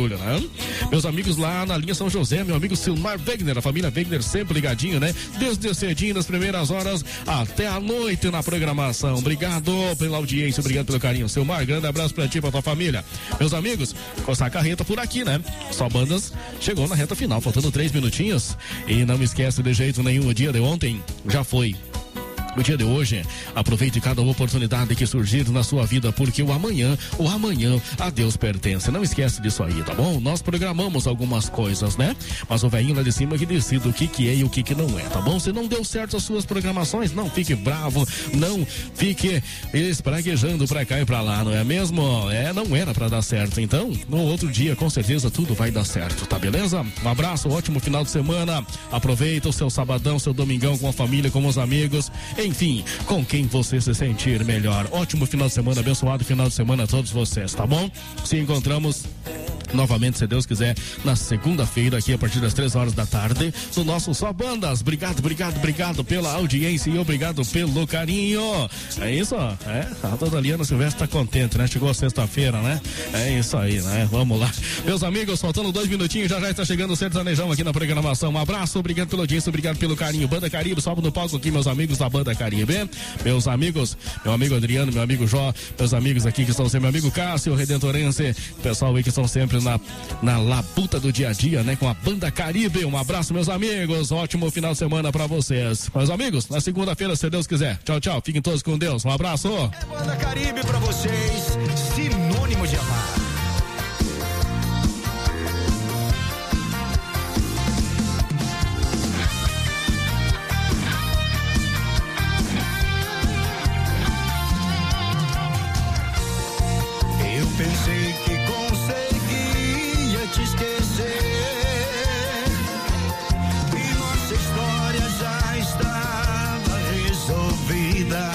bom? Meus amigos lá na linha São José, meu amigo Silmar Wegner, a família Wegner sempre ligadinho, né? Desde cedinho, nas primeiras horas até a noite na programação. Obrigado pela audiência, obrigado pelo carinho. Silmar, grande abraço pra ti e pra tua família. Meus amigos, coçar a carreta por aqui, né? Só bandas chegou na reta final, faltando 3 minutinhos. E não me esquece de jeito nenhum, o dia de ontem já foi. No dia de hoje, aproveite cada oportunidade que surgir na sua vida, porque o amanhã a Deus pertence. Não esquece disso aí, tá bom? Nós programamos algumas coisas, né? Mas o velhinho lá de cima que decide o que é e o que não é, tá bom? Se não deu certo as suas programações, não fique bravo, não fique espraguejando pra cá e pra lá, não é mesmo? Não era pra dar certo. Então, no outro dia, com certeza, tudo vai dar certo, tá beleza? Um abraço, ótimo final de semana. Aproveita o seu sabadão, seu domingão com a família, com os amigos. Enfim, com quem você se sentir melhor. Ótimo final de semana, abençoado final de semana a todos vocês, tá bom? Se encontramos novamente, se Deus quiser, na segunda-feira, aqui a partir das 3 horas da tarde, no nosso Só Bandas. Obrigado pela audiência e obrigado pelo carinho. É isso, a dona Liana Silvestre tá contente, né? Chegou a sexta-feira, né? É isso aí, né? Vamos lá. Meus amigos, faltando 2 minutinhos, já está chegando o sertanejão aqui na programação. Um abraço, obrigado pela audiência, obrigado pelo carinho. Banda Caribe, sobe no palco aqui, meus amigos da Banda Caribe. Meus amigos, meu amigo Adriano, meu amigo Jó, meus amigos aqui que estão sempre, meu amigo Cássio, Redentorense, pessoal aí que estão sempre na labuta do dia a dia, né? Com a Banda Caribe. Um abraço, meus amigos. Ótimo final de semana pra vocês. Meus amigos, na segunda-feira, se Deus quiser. Tchau. Fiquem todos com Deus. Um abraço. É Banda Caribe pra vocês. Sinônimo de amar. Eu pensei que conseguia te esquecer e nossa história já estava resolvida.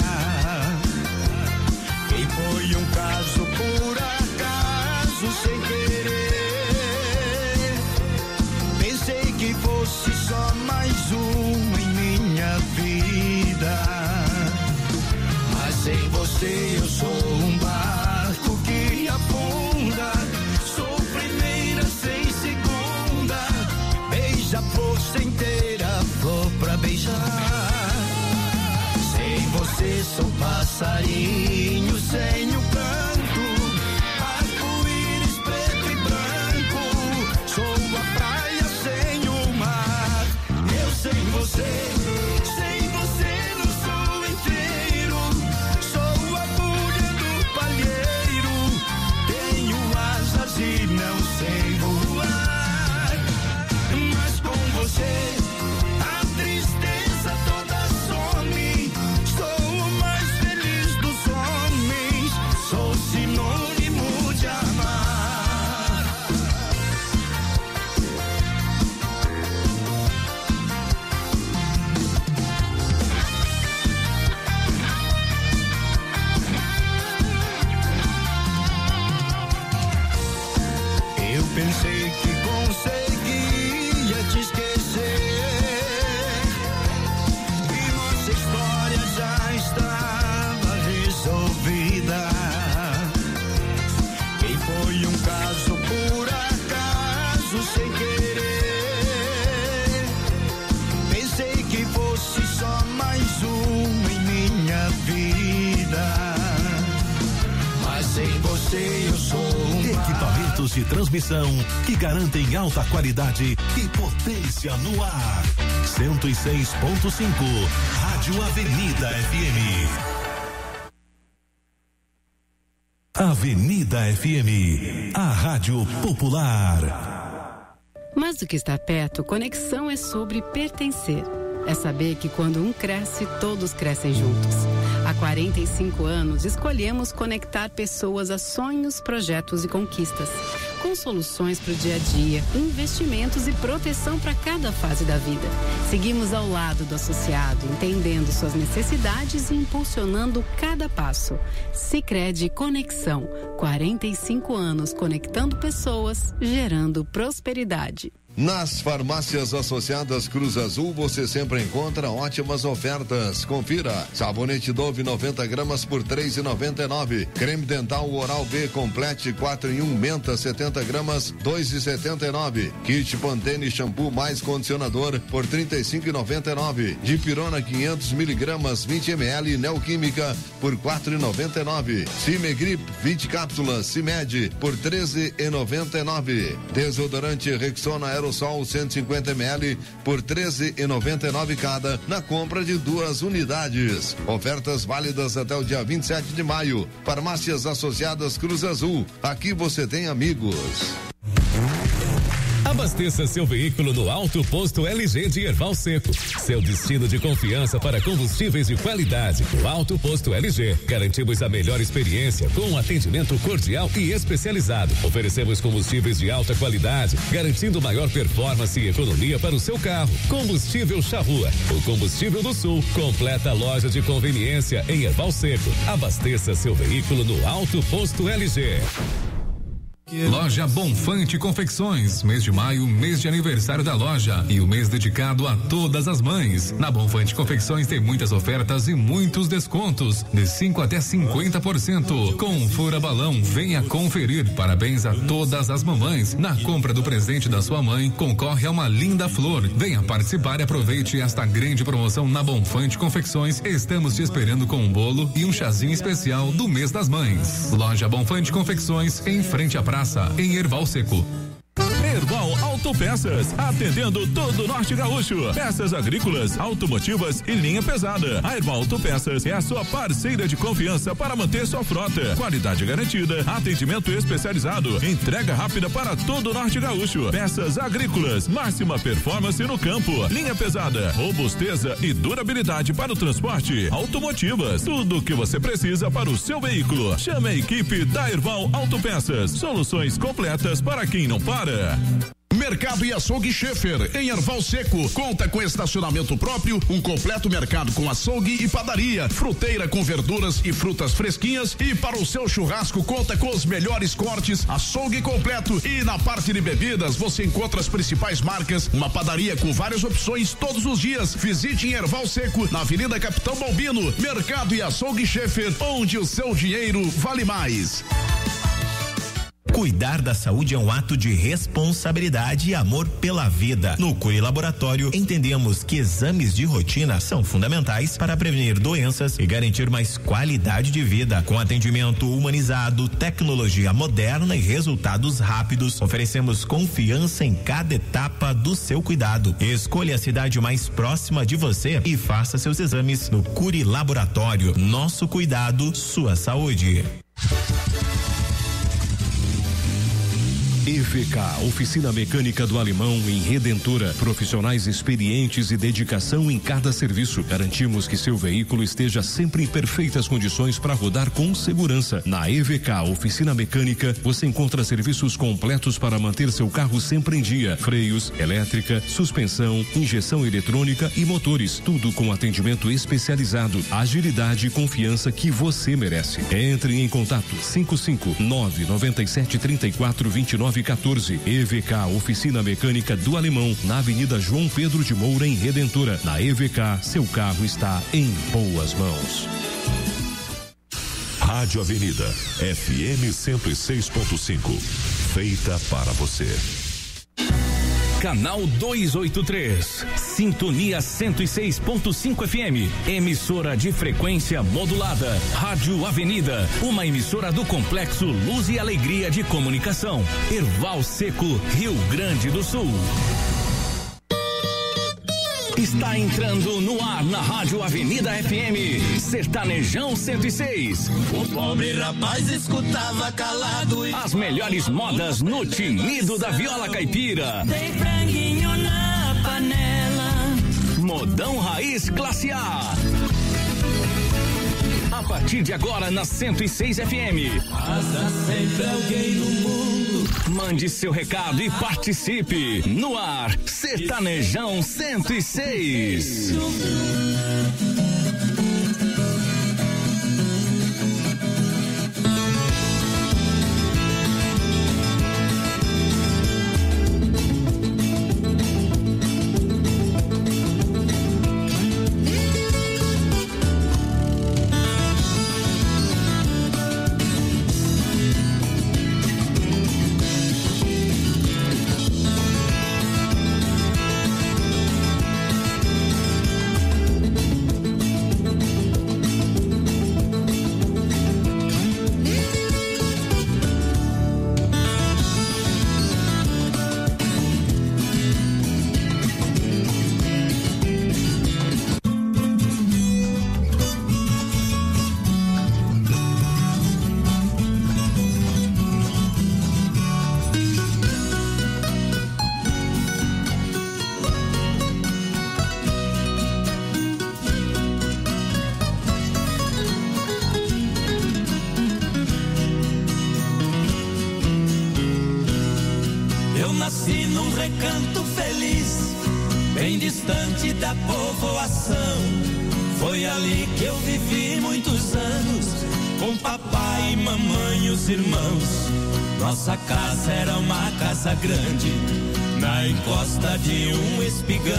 E foi um caso por acaso, sem querer. Pensei que fosse só mais um em minha vida, mas sem você eu sou um barco que afunda. Sou primeira sem segunda, beija a força inteira, flor pra beijar. Sem você sou passarinho sem o canto, arco-íris preto e branco. Sou a praia sem o mar, eu sem você. Sem você não sou inteiro, sou a agulha do palheiro. Tenho asas e não sei voar, mas com você a tristeza toda some. Sou o mais feliz dos homens, sou sinônimo de amar. Eu pensei que conseguia te esquecer e nossa história já estava resolvida. E foi um caso por acaso, sem querer. Pensei que fosse só mais um em minha vida, mas sem você eu sou um Equipamentos de transmissão que garantem alta qualidade e potência no ar. 106.5 Rádio Avenida FM. Avenida FM, a Rádio Popular. Mais do que estar perto, conexão é sobre pertencer. É saber que quando um cresce, todos crescem juntos. Há 45 anos, escolhemos conectar pessoas a sonhos, projetos e conquistas. Com soluções para o dia a dia, investimentos e proteção para cada fase da vida. Seguimos ao lado do associado, entendendo suas necessidades e impulsionando cada passo. Sicredi Conexão. 45 anos conectando pessoas, gerando prosperidade. Nas farmácias associadas Cruz Azul você sempre encontra ótimas ofertas. Confira: sabonete Dove 90 gramas por 3,99. Creme dental Oral B Complete 4 em 1 menta 70 gramas 2,79. Kit Pantene shampoo mais condicionador por 35,99. Dipirona 500 miligramas 20 ml Neoquímica por 4,99. Cimegrip 20 cápsulas Cimed por 13,99. Desodorante Rexona Aerosol 150 ml por 13,99 cada na compra de 2 unidades. Ofertas válidas até o dia 27 de maio. Farmácias Associadas Cruz Azul. Aqui você tem amigos. Abasteça seu veículo no Alto Posto LG de Erval Seco. Seu destino de confiança para combustíveis de qualidade. No Alto Posto LG, garantimos a melhor experiência com um atendimento cordial e especializado. Oferecemos combustíveis de alta qualidade, garantindo maior performance e economia para o seu carro. Combustível Charrua, o combustível do Sul. Completa loja de conveniência em Erval Seco. Abasteça seu veículo no Alto Posto LG. Loja Bonfante Confecções, mês de maio, mês de aniversário da loja e o mês dedicado a todas as mães. Na Bonfante Confecções tem muitas ofertas e muitos descontos, de 5 até 50%. Com Fura Balão, venha conferir. Parabéns a todas as mamães. Na compra do presente da sua mãe, concorre a uma linda flor. Venha participar e aproveite esta grande promoção na Bonfante Confecções. Estamos te esperando com um bolo e um chazinho especial do mês das mães. Loja Bonfante Confecções, em frente à praça, em Erval Seco. Erval Autopeças, atendendo todo o Norte Gaúcho. Peças agrícolas, automotivas e linha pesada. A Erval Autopeças é a sua parceira de confiança para manter sua frota. Qualidade garantida, atendimento especializado, entrega rápida para todo o Norte Gaúcho. Peças agrícolas, máxima performance no campo. Linha pesada, robusteza e durabilidade para o transporte. Automotivas, tudo o que você precisa para o seu veículo. Chame a equipe da Erval Autopeças. Soluções completas para quem não para. Mercado e Açougue Schaefer, em Erval Seco, conta com estacionamento próprio, um completo mercado com açougue e padaria, fruteira com verduras e frutas fresquinhas, e para o seu churrasco conta com os melhores cortes, açougue completo. E na parte de bebidas você encontra as principais marcas, uma padaria com várias opções todos os dias. Visite em Erval Seco, na Avenida Capitão Balbino. Mercado e Açougue Schaefer, onde o seu dinheiro vale mais. Cuidar da saúde é um ato de responsabilidade e amor pela vida. No Curi Laboratório, entendemos que exames de rotina são fundamentais para prevenir doenças e garantir mais qualidade de vida. Com atendimento humanizado, tecnologia moderna e resultados rápidos, oferecemos confiança em cada etapa do seu cuidado. Escolha a cidade mais próxima de você e faça seus exames no Curi Laboratório. Nosso cuidado, sua saúde. EVK, Oficina Mecânica do Alemão em Redentora. Profissionais experientes e dedicação em cada serviço. Garantimos que seu veículo esteja sempre em perfeitas condições para rodar com segurança. Na EVK, Oficina Mecânica, você encontra serviços completos para manter seu carro sempre em dia. Freios, elétrica, suspensão, injeção eletrônica e motores. Tudo com atendimento especializado, agilidade e confiança que você merece. Entre em contato 55997342914. EVK, Oficina Mecânica do Alemão, na Avenida João Pedro de Moura, em Redentora. Na EVK, seu carro está em boas mãos. Rádio Avenida, FM 106.5, feita para você. Canal 283, Sintonia 106.5 FM, emissora de frequência modulada. Rádio Avenida, uma emissora do Complexo Luz e Alegria de Comunicação. Erval Seco, Rio Grande do Sul. Está entrando no ar na Rádio Avenida FM, Sertanejão 106. O pobre rapaz escutava calado. As melhores modas no tinido da viola caipira. Tem franguinho na panela. Modão Raiz Classe A. A partir de agora na 106 FM. Passa sempre alguém no mundo. Mande seu recado e participe. No ar, Sertanejão 106. recanto feliz, bem distante da povoação. Foi ali que eu vivi muitos anos, com papai, mamãe e os irmãos. Nossa casa era uma casa grande, na encosta de um espigão.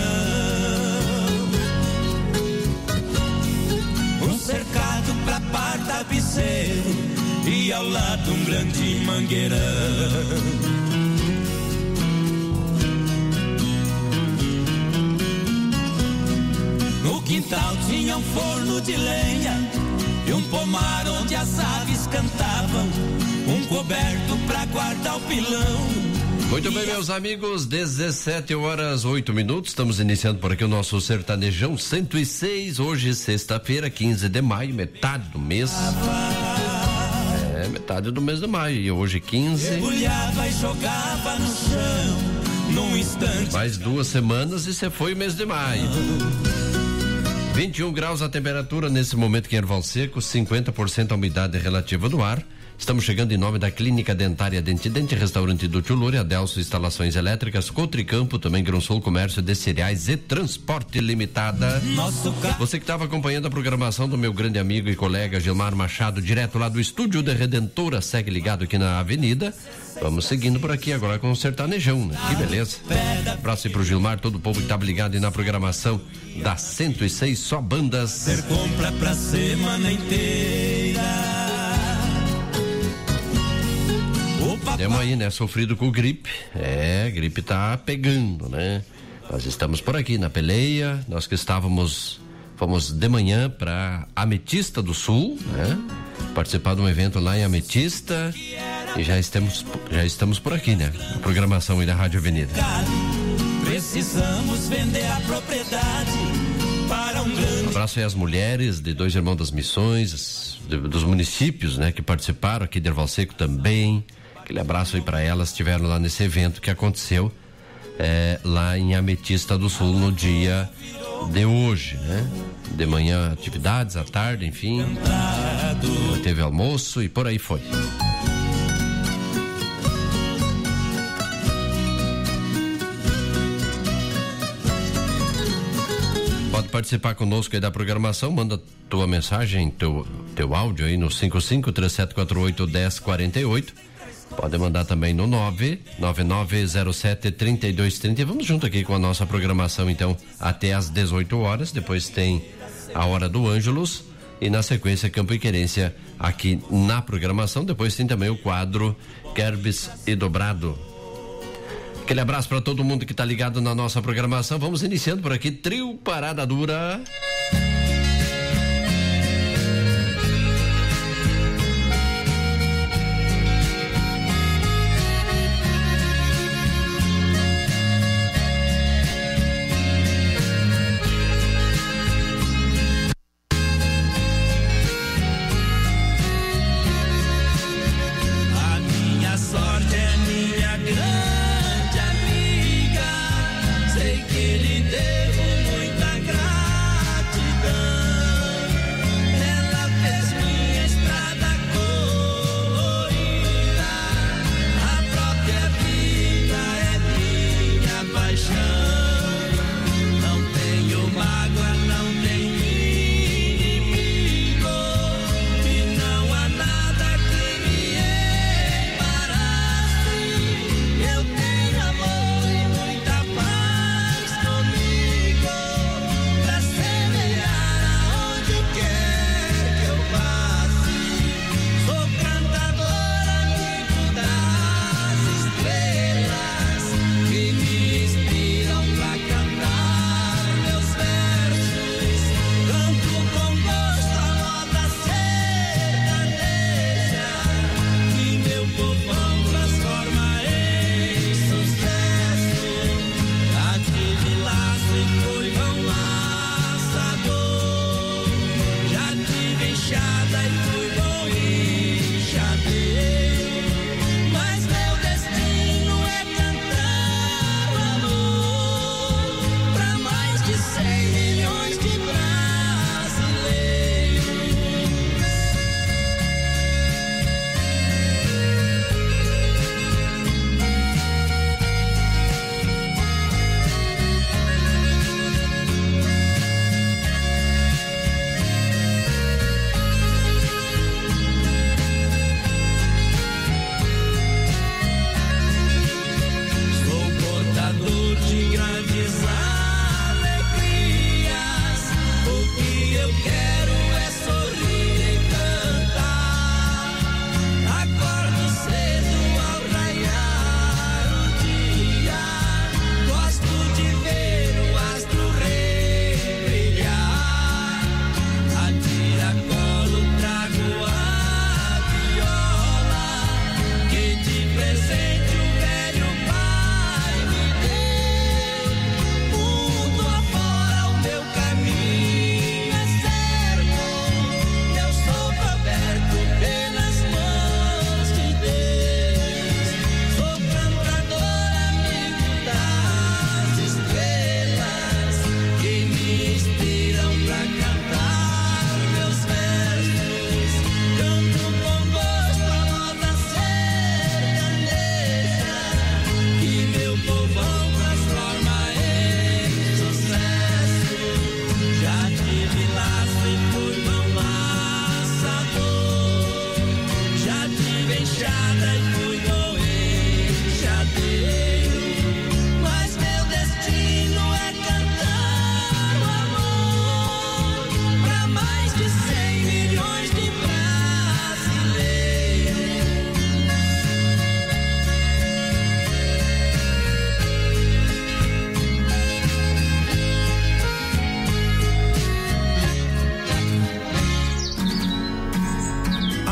Um cercado pra par tapeceiro e ao lado um grande mangueirão. No quintal tinha um forno de lenha e um pomar onde as aves cantavam, um coberto pra guardar o pilão. Muito bem, meus amigos, 17h08, estamos iniciando por aqui o nosso Sertanejão 106, hoje sexta-feira, 15 de maio, metade do mês. Metade do mês de maio, e hoje 15. Mergulhava e jogava no chão, num instante. Mais 2 semanas e você foi o mês de maio. 21 graus a temperatura nesse momento aqui em Erval Seco, 50% a umidade relativa do ar. Estamos chegando em nome da Clínica Dentária Dentidente, Restaurante do Tio Lúria, Adelso Instalações Elétricas, Cotricampo, também Grãosul Comércio de Cereais e Transporte Limitada. Você que estava acompanhando a programação do meu grande amigo e colega Gilmar Machado, direto lá do Estúdio de Redentora, segue ligado aqui na Avenida. Vamos seguindo por aqui agora com o Sertanejão, né? Que beleza. Abraço aí pro Gilmar, todo o povo que estava ligado aí na programação da 106, só bandas. Ser compra pra semana inteira. Temos aí, né? Sofrido com gripe. Gripe tá pegando, né? Nós estamos por aqui na peleia, nós que fomos de manhã pra Ametista do Sul, né? Participar de um evento lá em Ametista e já estamos por aqui, né? A programação aí da Rádio Avenida. Precisamos vender a propriedade para um grande... Um abraço aí às mulheres de 2 Irmãos das Missões, dos municípios, né? Que participaram aqui de Erval Seco também. Aquele abraço aí para elas, estiveram lá nesse evento que aconteceu lá em Ametista do Sul no dia de hoje, né? De manhã atividades, à tarde, enfim. Teve almoço e por aí foi. Pode participar conosco aí da programação, manda tua mensagem, teu áudio aí no 55-3748-1048. Pode mandar também no 99907-3230. Vamos junto aqui com a nossa programação, então, até às 18 horas. Depois tem a Hora do Ângelos e, na sequência, Campo e Querência aqui na programação. Depois tem também o quadro Kerbs e Dobrado. Aquele abraço para todo mundo que está ligado na nossa programação. Vamos iniciando por aqui, Trio Parada Dura. Sei que lhe devo muita gratidão.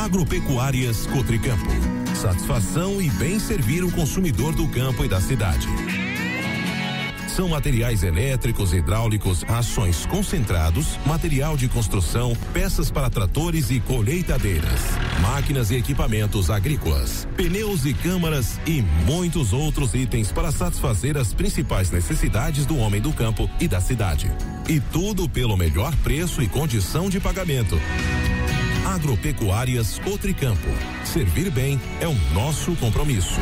Agropecuárias Cotricampo. Satisfação e bem servir o consumidor do campo e da cidade. São materiais elétricos, hidráulicos, rações concentrados, material de construção, peças para tratores e colheitadeiras, máquinas e equipamentos agrícolas, pneus e câmaras e muitos outros itens para satisfazer as principais necessidades do homem do campo e da cidade. E tudo pelo melhor preço e condição de pagamento. Agropecuárias Cotricampo. Servir bem é o nosso compromisso.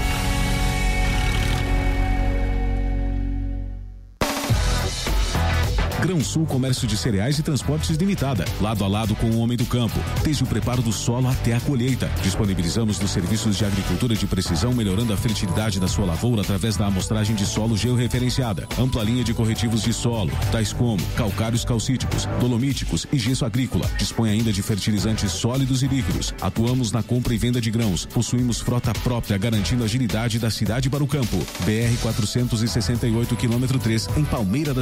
Grão Sul Comércio de Cereais e Transportes Limitada, lado a lado com o homem do campo, desde o preparo do solo até a colheita. Disponibilizamos nos serviços de agricultura de precisão, melhorando a fertilidade da sua lavoura através da amostragem de solo georreferenciada. Ampla linha de corretivos de solo, tais como calcários calcíticos, dolomíticos e gesso agrícola. Dispõe ainda de fertilizantes sólidos e líquidos. Atuamos na compra e venda de grãos. Possuímos frota própria, garantindo a agilidade da cidade para o campo. BR 468, quilômetro 3, em Palmeira da